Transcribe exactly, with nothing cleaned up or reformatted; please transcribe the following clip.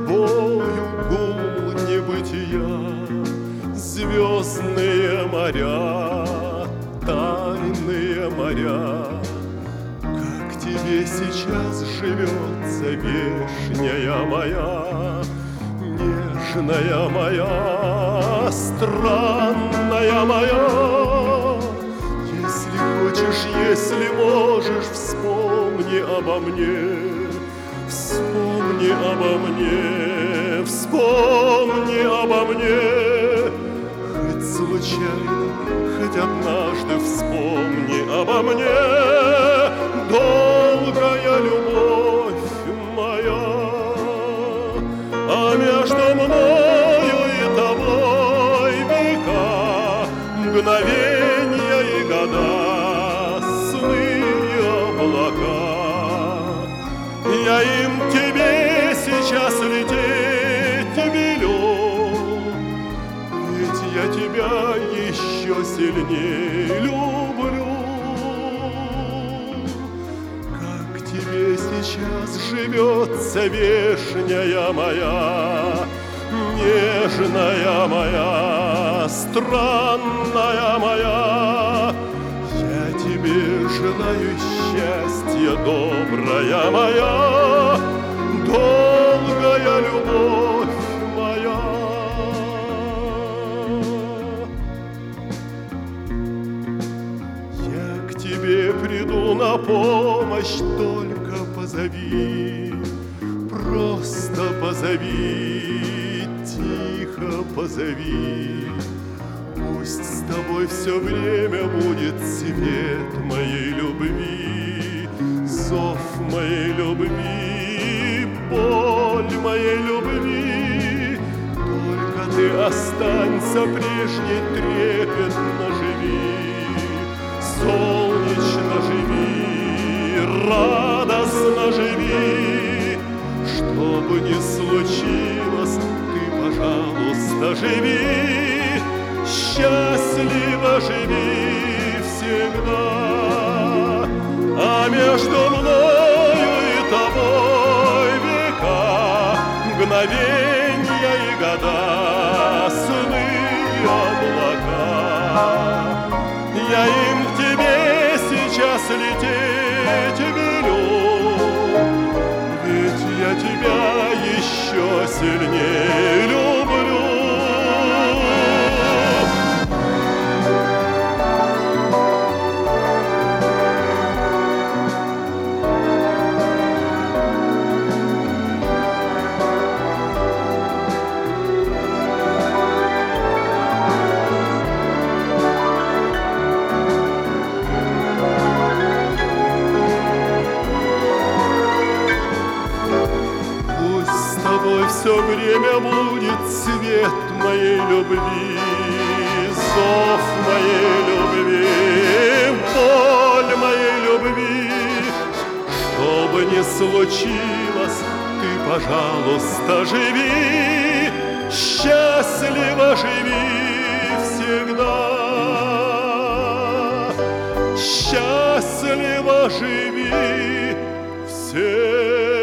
тобою гул небытия, звездные моря, тайные моря. Как тебе сейчас живется, вешняя моя, нежная моя, странная моя? Если хочешь, если можешь, вспомни обо мне, вспомни обо мне, вспомни обо мне. Хоть случайно, хоть однажды вспомни обо мне. Долгая любовь моя, а между мною и тобой века, мгновенья и года, сны и облака. Я им тебе сейчас лететь велю, ведь я тебя еще сильнее люблю. Как тебе сейчас живется, вешняя моя, нежная моя, странная моя? Я тебе желаю счастья, добрая моя, долгая любовь моя. Я к тебе приду на помощь, только позови, просто позови, тихо позови. Пусть с тобой все время будет свет моей любви, зов моей любви, боль моей любви. Только ты останься прежней, трепетно живи, солнечно живи, радостно живи. Что бы ни случилось, ты, пожалуйста, живи, счастливо живи всегда. А между мною и тобой века, мгновенья и года, сны и облака. Я им к тебе сейчас лететь велю, ведь я тебя еще сильнее люблю. Все время будет свет моей любви, зов моей любви, боль моей любви. Что бы ни случилось, ты, пожалуйста, живи, счастливо живи всегда, счастливо живи всегда.